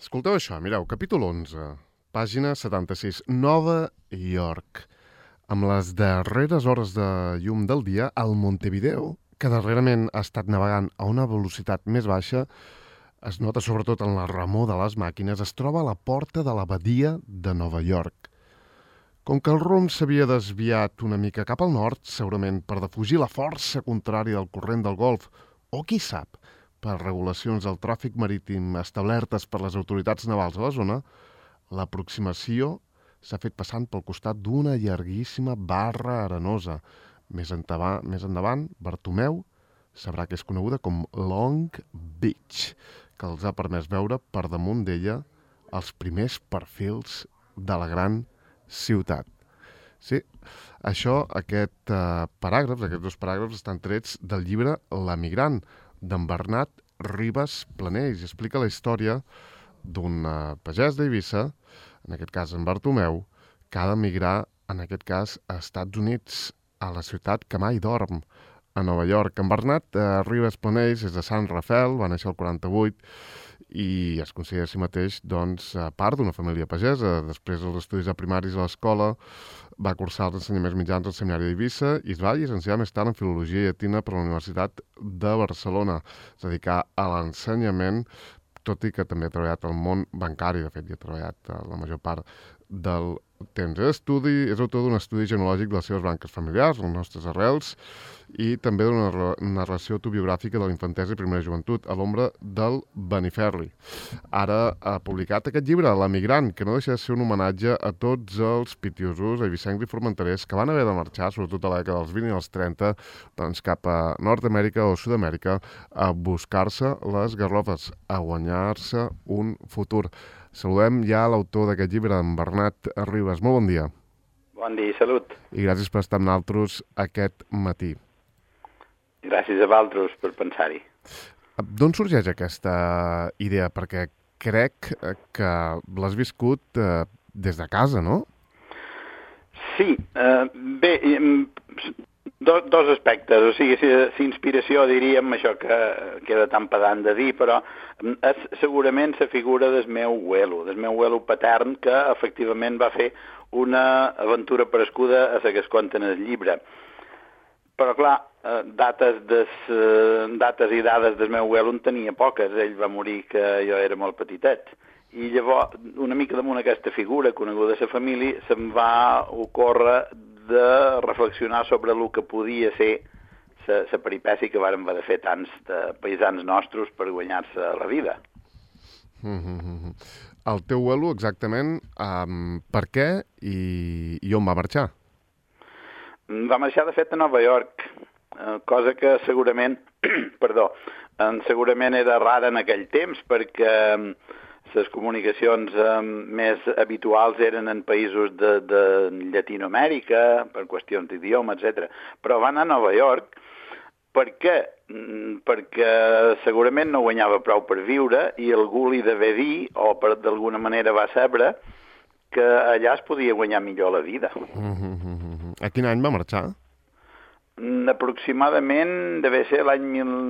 Escolteu això, mireu, capítol 11, pàgina 76, Nova York. Amb les darreres hores de llum del dia, el Montevideo, que darrerament ha estat navegant a una velocitat més baixa, es nota sobretot en la remor de les màquines, es troba a la porta de la badia de Nova York. Com que el rumb s'havia desviat una mica cap al nord, segurament per defugir la força contrària del corrent del Golf, o qui sap, per regulacions del tràfic marítim establertes per les autoritats navals a la zona, l'aproximació s'ha fet passant pel costat d'una llarguíssima barra arenosa. Més endavant, Bartomeu sabrà que és coneguda com Long Beach, que els ha permès veure per damunt d'ella els primers perfils de la gran ciutat. Sí, aquest paràgraf, aquests dos paràgrafs estan trets del llibre L'emigrant, d'en Bernat Ribas Planells. Explica la història d'un pagès d'Eivissa, en aquest cas en Bartomeu, que ha d'emigrar, en aquest cas, a Estats Units, a la ciutat que mai dorm, a Nova York. En Bernat Ribas Planells és de Sant Rafel, va néixer el 48, i es considera a si mateix part d'una família pagesa. Després dels estudis de primaris a l'escola va cursar els ensenyaments mitjans al Seminari d'Eivissa i es va llicenciar més tard en Filologia Llatina per la Universitat de Barcelona. Es dedicà a l'ensenyament, tot i que també ha treballat al món bancari. De fet, hi ha treballat la major part del temps. És autor d'un estudi genològic de les seves branques familiars, les nostres arrels, i també d'una narració autobiogràfica de la infantesa i primera joventut, a l'ombra del Beniferri. Ara ha publicat aquest llibre, L'emigrant, que no deixa de ser un homenatge a tots els pitiosos, eivissencs i formenterers que van haver de marxar, sobretot a la dècada dels 20 i els 30, cap a Nord-Amèrica o Sud-amèrica, a buscar-se les garrofes, a guanyar-se un futur. Saludem ja l'autor d'aquest llibre, en Bernat Ribas. Molt bon dia. Bon dia i salut. I gràcies per estar amb nosaltres aquest matí. Gràcies a vosaltres per pensar-hi. D'on sorgeix aquesta idea? Perquè crec que l'has viscut des de casa, no? Sí. Bé, dos aspectes. O sigui, inspiració, diríem, això que queda tan pedant de dir, però és segurament la figura del meu abuelo patern, que efectivament va fer una aventura prescuda a la que es conta en el llibre. Però, clar, dates i dades del meu abuelo en tenia poques. Ell va morir que jo era molt petitet. I llavors, una mica damunt aquesta figura coneguda a la família, se'm va ocórrer de reflexionar sobre el que podia ser la peripècia que vàrem haver de fer tants de paisans nostres per guanyar-se la vida. El teu abuelo, exactament, per què i on va marxar? Va marxar, de fet, a Nova York, cosa que segurament, segurament era rara en aquell temps, perquè les comunicacions més habituals eren en països de Llatinoamèrica, per qüestions d'idioma, etc. Però va anar a Nova York perquè segurament no guanyava prou per viure i algú li devia dir, o d'alguna manera va saber, que allà es podia guanyar millor la vida. A quin any va marxar? Aproximadament devia ser l'any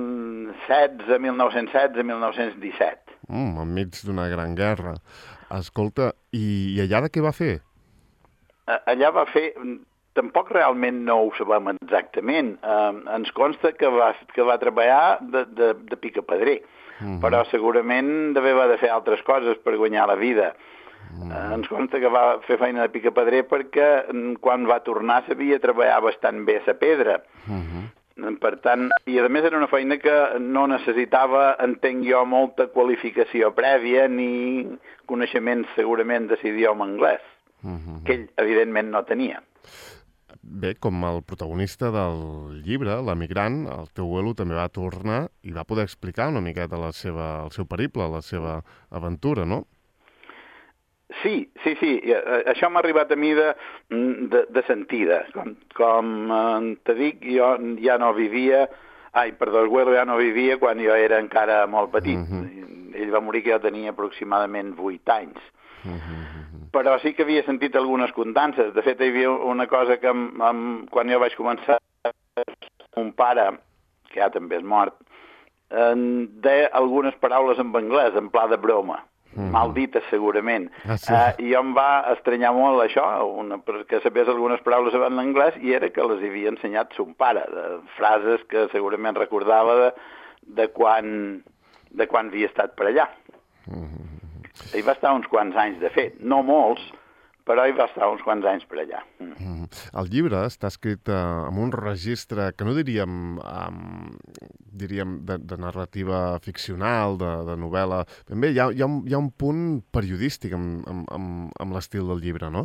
1916-1917. Enmig d'una gran guerra. Escolta, i allà de què va fer? Allà va fer... Tampoc realment no ho sabem exactament. Ens consta que va treballar de picapedrer, però segurament devia haver de fer altres coses per guanyar la vida. Ens consta que va fer feina de picapedrer perquè quan va tornar sabia treballar bastant bé la pedra. Per tant, i a més era una feina que no necessitava, entenc jo, molta qualificació prèvia ni coneixements segurament de l'idioma anglès, que ell evidentment no tenia. Bé, com el protagonista del llibre, l'emigrant, el teu abuelo també va tornar i va poder explicar una miqueta el seu periple, la seva aventura, no? Sí. Això m'ha arribat a mi de sentida. Com te dic, jo ja no vivia... el abuelo ja no vivia quan jo era encara molt petit. Ell va morir que jo tenia aproximadament 8 anys. Però sí que havia sentit algunes condances. De fet, hi havia una cosa que quan jo vaig començar, un pare, que ja també és mort, deia algunes paraules en anglès, en pla de broma. mal dites segurament. Sí. I em va estranyar molt això, perquè sabés algunes paraules en anglès, i era que les havia ensenyat son pare, de frases que segurament recordava de quan havia estat per allà. Hi va estar uns quants anys, de fet, no molts, però hi va estar uns quants anys per allà. El llibre està escrit amb un registre que no diríem de narrativa ficcional, de novel·la. Ben bé, hi ha un punt periodístic amb l'estil del llibre, no?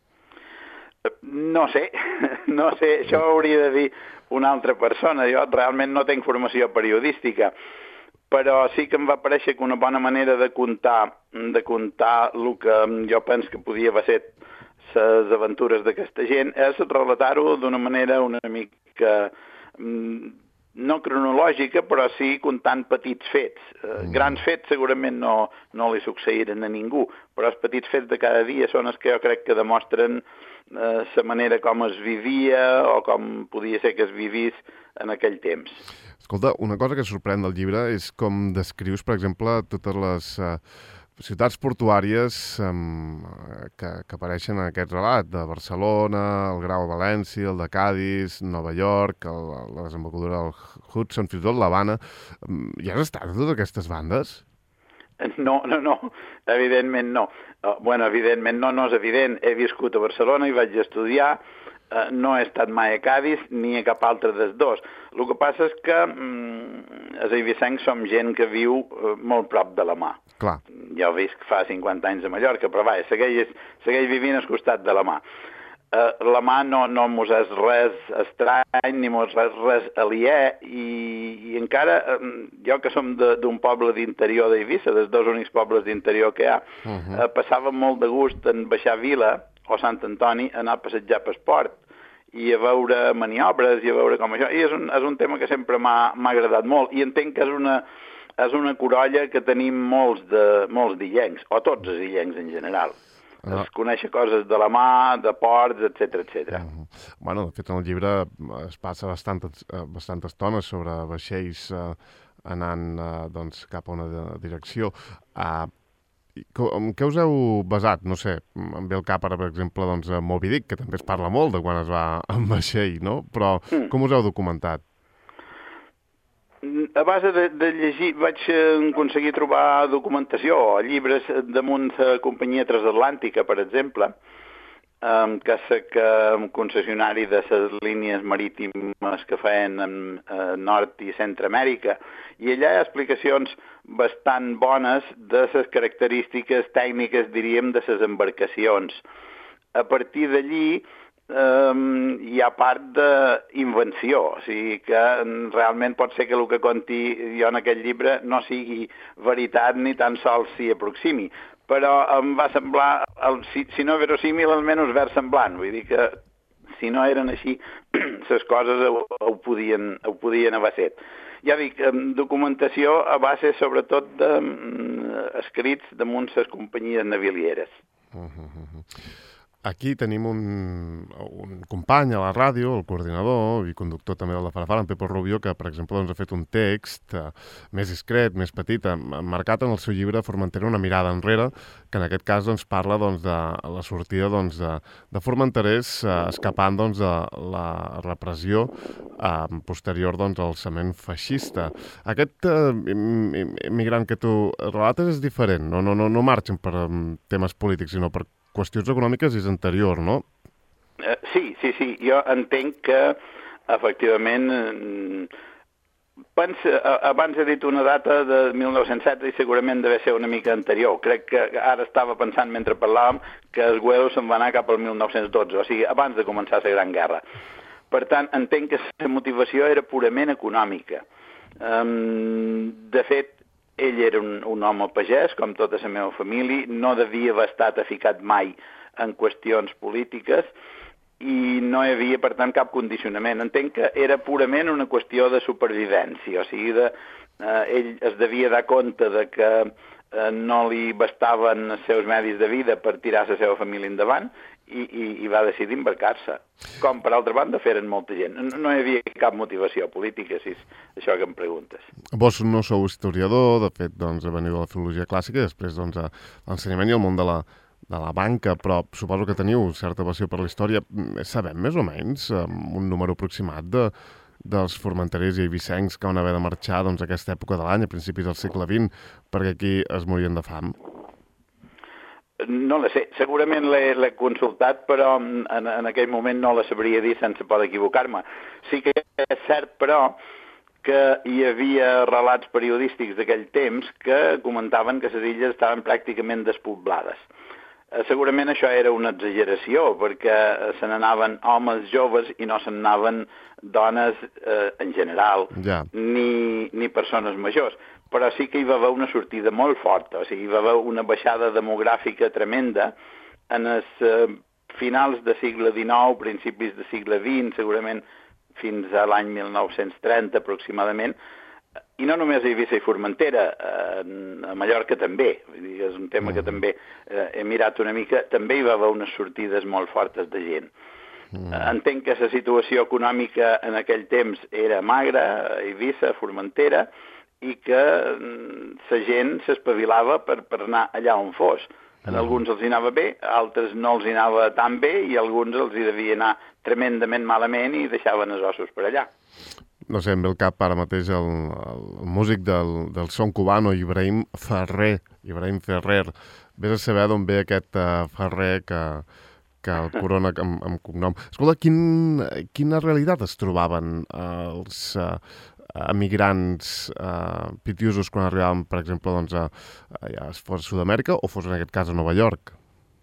No sé, això ho hauria de dir una altra persona. Jo realment no tinc formació periodística, però sí que em va parèixer que una bona manera de contar el que jo penso que podia haver set les aventures d'aquesta gent és relatar-ho d'una manera una mica no cronològica, però sí comptant petits fets. Grans fets segurament no li succeïren a ningú, però els petits fets de cada dia són els que jo crec que demostren la manera com es vivia o com podia ser que es vivís en aquell temps. Escolta, una cosa que sorprèn del llibre és com descrius, per exemple, totes les ciutats portuàries que apareixen en aquest relat, de Barcelona, el Grau a València, el de Cadis, Nova York, la desembocadura del Hudson, fins i tot l'Havana. Hi has estat a totes aquestes bandes? No, evidentment no. Bueno, evidentment no és evident. He viscut a Barcelona i vaig estudiar, no he estat mai a Cadis ni a cap altre dels dos. El que passa és que els eivissencs som gent que viu molt prop de la mar. Clar. Jo visc fa 50 anys a Mallorca, però vaja, segueix vivint al costat de la mar. La mar no mos és res estrany ni mos és res aliè i encara jo que som d'un poble d'interior d'Eivissa, dels dos únics pobles d'interior que hi ha, passava molt de gust en baixar a Vila o Sant Antoni, anar a passejar per port i a veure maniobres i a veure com això. I és un tema que sempre m'ha agradat molt i entenc que és una corolla que tenim molts d'illencs, o tots els illencs en general. Es coneix coses de la mà, de ports, etc. Bueno, de fet, en el llibre es passa bastanta estona sobre vaixells anant cap a una direcció. En què us heu basat? No sé, em ve al cap ara, per exemple, Moby Dick, que també es parla molt de quan es va en vaixell, no? Però com us heu documentat? A base de llegir vaig aconseguir trobar documentació o llibres damunt la companyia transatlàntica, per exemple, que és el concessionari de les línies marítimes que feien en Nord i Centroamèrica, i allà hi ha explicacions bastant bones de les característiques tècniques, diríem, de les embarcacions. A partir d'allí hi ha part d'invenció, o sigui que realment pot ser que el que conti jo en aquest llibre no sigui veritat ni tan sols s'hi aproximi, però em va semblar, si no verosímil, almenys versemblant, vull dir que si no eren així, les coses ho podien haver fet. Ja dic, documentació a base sobretot d'escrits damunt les companyies navilieres. Aquí tenim un company a la ràdio, el coordinador i conductor també de la Farafara, en Pepo Rubio, que, per exemple, ha fet un text més discret, més petit, marcat en el seu llibre Formentera una mirada enrere, que en aquest cas parla de la sortida de formenterers escapant de la repressió posterior al alçament feixista. Aquest immigrant que tu relates és diferent, no marxen per temes polítics, sinó per qüestions econòmiques és anterior, no? Sí. Jo entenc que, efectivament, abans he dit una data de 1907 i segurament deve ser una mica anterior. Crec que ara estava pensant, mentre parlàvem, que el Güero se'n va anar cap al 1912, o sigui, abans de començar la Gran Guerra. Per tant, entenc que la motivació era purament econòmica. De fet, ell era un home pagès, com tota la meva família, no devia haver estat aficat mai en qüestions polítiques i no hi havia, per tant, cap condicionament. Entenc que era purament una qüestió de supervivència, o sigui, ell es devia dar compte de que no li bastaven els seus medis de vida per tirar la seva família endavant i va decidir embarcar-se. Com, per altra banda, feren molta gent. No hi havia cap motivació política, si és això que em preguntes. Vos no sou historiador, de fet, doncs, veniu de la filologia clàssica i després, doncs, l'ensenyament i el món de la banca, però suposo que teniu certa passió per la història. Sabem més o menys un número aproximat dels formenterers i eivissencs que van haver de marxar doncs, a aquesta època de l'any, a principis del segle XX, perquè aquí es morien de fam? No la sé, segurament l'he consultat, però en aquell moment no la sabria dir sense poder equivocar-me. Sí que és cert, però, que hi havia relats periodístics d'aquell temps que comentaven que les illes estaven pràcticament despoblades. Segurament això era una exageració, perquè se n'anaven homes joves i no se n'anaven dones en general, ni persones majors. Però sí que hi va haver una sortida molt forta, o sigui, hi va haver una baixada demogràfica tremenda en els finals del segle XIX, principis del segle XX, segurament fins a l'any 1930 aproximadament, i no només a Eivissa i Formentera, a Mallorca també, vull dir, és un tema que també he mirat una mica, també hi va haver unes sortides molt fortes de gent. Entenc que la situació econòmica en aquell temps era magra, a Eivissa, a Formentera, i que la gent s'espavilava per anar allà on fos. En alguns els hi anava bé, a altres no els hi anava tan bé, i a alguns els hi devia anar tremendament malament i deixaven els ossos per allà. No sé, em ve al cap ara mateix el músic del son cubano, Ibrahim Ferrer. Vés a saber d'on ve aquest Ferrer que el corona amb cognom. Escolta, quina realitat es trobaven els emigrants pitiusos quan arribaven, per exemple, doncs, ja fos a Sud-amèrica o fos en aquest cas a Nova York?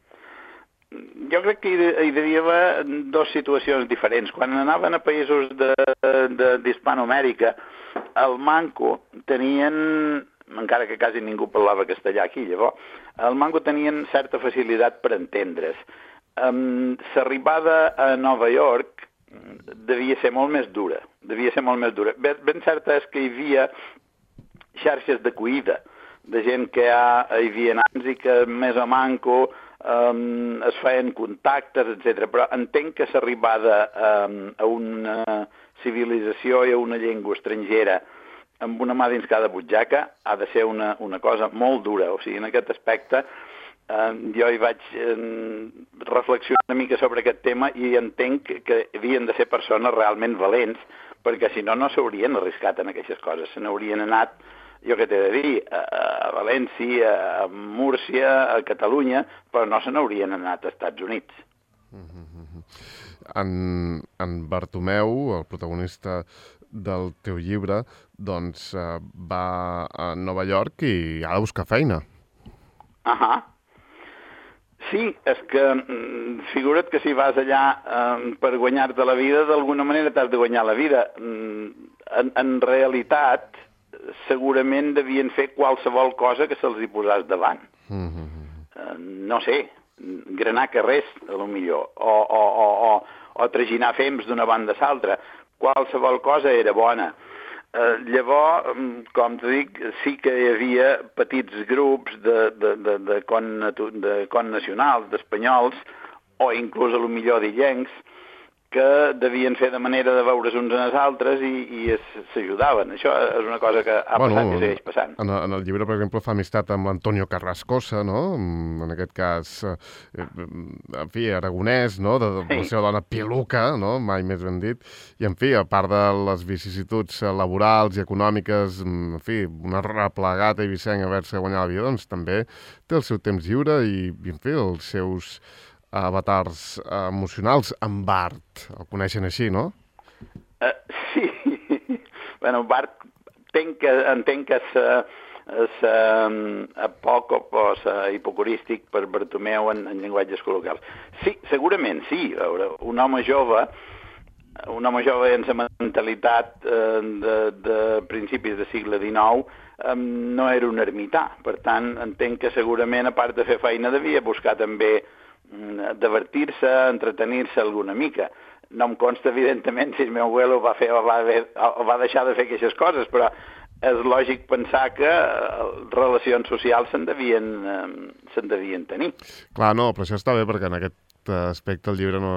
Jo crec que hi devia haver dues situacions diferents. Quan anaven a països d'Hispanoamèrica, al Manco tenien, encara que quasi ningú parlava castellà aquí, llavors, al Manco tenien certa facilitat per entendre's. L'arribada a Nova York devia ser molt més dura. Ben cert és que hi havia xarxes d'acollida de gent que hi havia nans i que més o manco es feien contactes, etc. Però entenc que l'arribada a una civilització i a una llengua estrangera amb una mà dins cada butxaca ha de ser una cosa molt dura. O sigui, en aquest aspecte jo hi vaig reflexionar una mica sobre aquest tema i entenc que havien de ser persones realment valents, perquè si no, no s'haurien arriscat en aquestes coses. Se n'haurien anat, jo què t'he de dir, a València, a Múrcia, a Catalunya, però no se n'haurien anat als Estats Units. En Bartomeu, el protagonista del teu llibre, doncs va a Nova York i ha de buscar feina. Sí, és que figura't que si vas allà per guanyar-te la vida, d'alguna manera t'has de guanyar la vida. En realitat, segurament devien fer qualsevol cosa que se'ls hi posàs davant. No sé, granar carrers, a lo millor, o traginar fems d'una banda a l'altra. Qualsevol cosa era bona. Llavors, com t'ho dic, sí que hi havia petits grups de connacionals, d'espanyols, o inclús a lo millor d'illencs, que devien fer de manera de veure's uns en els altres i s'ajudaven. Això és una cosa que ha passat i segueix passant. En el llibre, per exemple, fa amistat amb l'Antonio Carrascosa, no? En aquest cas, en fi, aragonès, no? De la seva dona Piluca, no? Mai més ben dit. I, en fi, a part de les vicissituds laborals i econòmiques, en fi, una replegada eivissenc haver-se guanyat la vida, doncs també té el seu temps lliure i en fi, els seus avatars emocionals. En Bart, el coneixen així, no? Sí. Bueno, Bart entenc que és apòcop o hipocorístic per Bartomeu en llenguatges col·loquials. Sí, segurament sí. Un home jove amb la mentalitat de principis del segle XIX no era un ermità. Per tant, entenc que segurament, a part de fer feina, devia buscar també divertir-se, entretenir-se alguna mica. No em consta, evidentment, si el meu abuelo va deixar de fer aquestes coses, però és lògic pensar que relacions socials se'n devien tenir. Clar, no, però això està bé perquè en aquest aspecte el llibre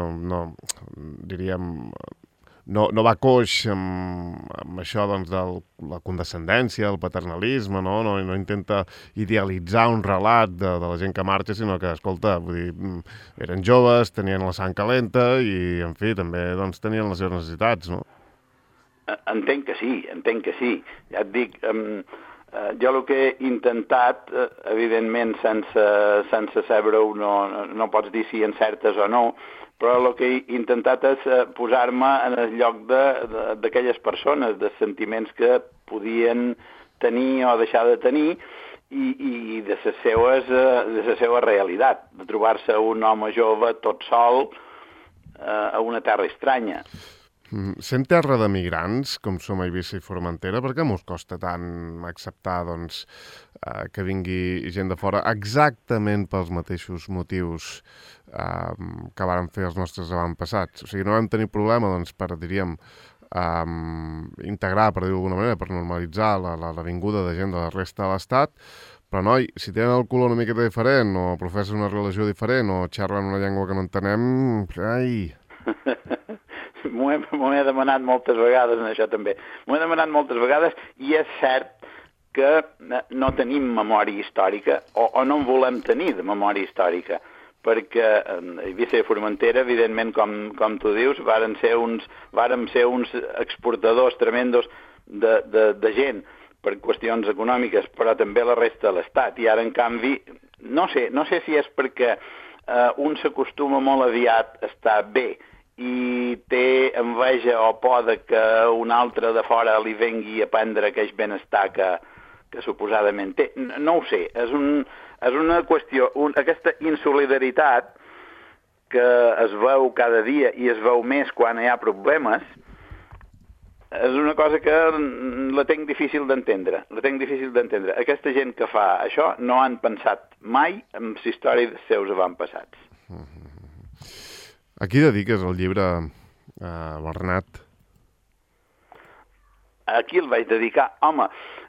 no va coix amb això doncs, de la condescendència, el paternalisme, no intenta idealitzar un relat de la gent que marxa, sinó que, escolta, vull dir, eren joves, tenien la sang calenta i, en fi, també doncs, tenien les seves necessitats, no? Entenc que sí. Ja et dic, jo el que he intentat, evidentment sense saber-ho, no pots dir si encertes o no, però el que he intentat és posar-me en el lloc d'aquelles persones, de sentiments que podien tenir o deixar de tenir i de la seva realitat, de trobar-se un home jove tot sol a una terra estranya. Sent terra de migrants, com som a Eivissa i Formentera, per què mos costa tant acceptar doncs, que vingui gent de fora exactament pels mateixos motius que varen fer els nostres avantpassats? O sigui, no vam tenir problema doncs, per, diríem, integrar, per dir-ho d'alguna manera, per normalitzar la vinguda de gent de la resta de l'Estat, però, noi, si tenen el color una miqueta diferent, o professen una religió diferent, o xerren una llengua que no entenem, ai... M'ho he demanat moltes vegades, en això també. M'ho he demanat moltes vegades i és cert que no tenim memòria històrica o no en volem tenir de memòria històrica, perquè Eivissa i Formentera, evidentment, com tu dius, vàrem ser uns exportadors tremendos de gent per qüestions econòmiques, però també la resta de l'Estat. I ara, en canvi, no sé si és perquè un s'acostuma molt aviat a estar bé i té enveja o por que un altre de fora li vengui a prendre aquell benestar que suposadament té. No ho sé, és una qüestió, aquesta insolidaritat que es veu cada dia i es veu més quan hi ha problemes, és una cosa que la tenc difícil d'entendre. Aquesta gent que fa això no han pensat mai en la història dels seus avantpassats. A qui dediques el llibre, Bernat? A qui el vaig dedicar? Home,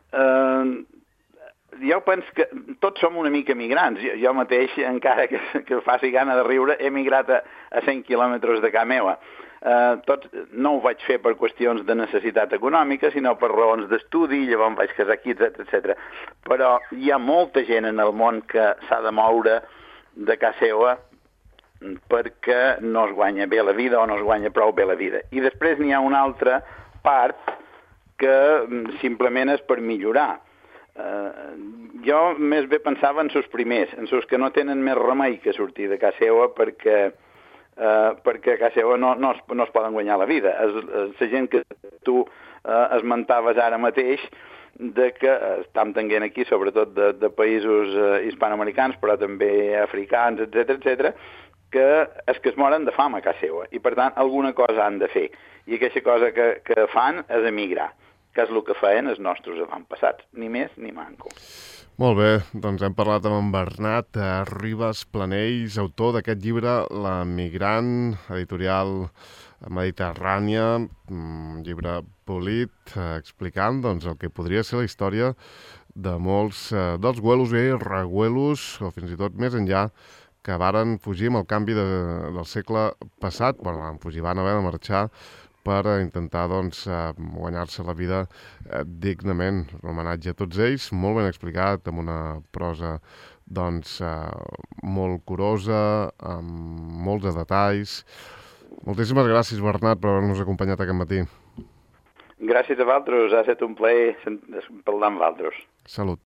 jo penso que tots som una mica migrants. Jo mateix, encara que faci gana de riure, he migrat a 100 quilòmetres de casa meva. No ho vaig fer per qüestions de necessitat econòmica, sinó per raons d'estudi, llavors vaig casar aquí, etc. Però hi ha molta gent en el món que s'ha de moure de casa seva perquè no es guanya bé la vida o no es guanya prou bé la vida. I després n'hi ha una altra part que simplement és per millorar. Jo més bé pensava en els primers, en els que no tenen més remei que sortir de casa seva perquè a casa seva no es poden guanyar la vida. La gent que tu esmentaves ara mateix, de que estem tenint aquí, sobretot de països hispanoamericans, però també africans, etc., que és que es moren de fam a casa seva i, per tant, alguna cosa han de fer. I aquesta cosa que fan és emigrar, que és el que feien els nostres avantpassats, ni més ni manco. Molt bé, doncs hem parlat amb en Bernat Ribas Planells, autor d'aquest llibre La migrant, editorial mediterrània, un llibre polit, explicant doncs, el que podria ser la història de molts dels güelos i reguelos, o fins i tot més enllà, que varen fugir amb el canvi del segle passat, van fugir, van haver de marxar per intentar doncs, guanyar-se la vida dignament. Un homenatge a tots ells, molt ben explicat, amb una prosa doncs, molt curosa, amb molts de detalls. Moltíssimes gràcies, Bernat, per haver-nos acompanyat aquest matí. Gràcies a vosaltres, ha estat un plaer parlar amb vosaltres. Salut.